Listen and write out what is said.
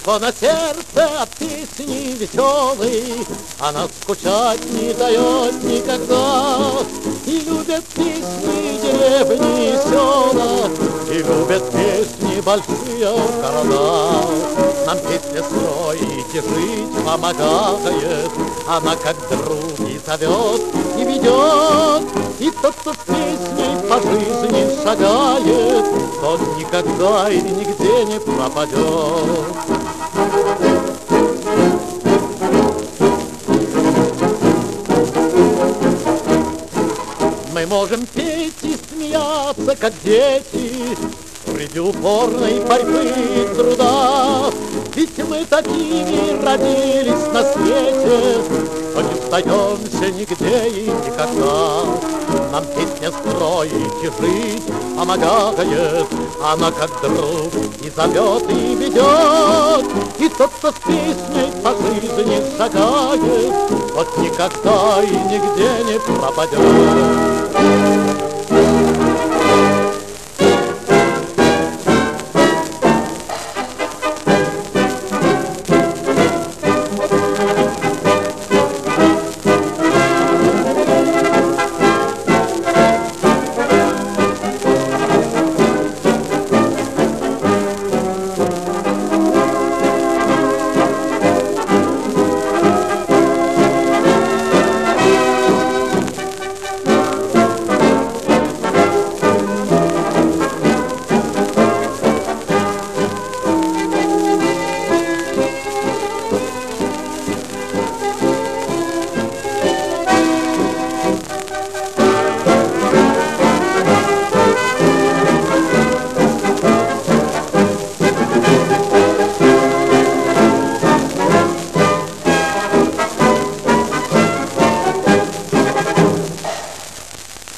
Что на сердце от песни веселой она скучать не дает никогда. И любят песни деревни и села, и любят песни большие города. Нам песня строить и жить помогает, она как друг и зовет, и ведет. И тот, кто с песней по жизни шагает, тот никогда и нигде не пропадет. Мы можем петь и смеяться, как дети, среди упорной борьбы и труда. Ведь мы такими родились на свете, что не сдаемся нигде и никогда. Нам песня строить и жить помогает, она как друг и зовет, и ведет. И тот, кто с песней по жизни шагает, тот никогда и нигде не пропадет.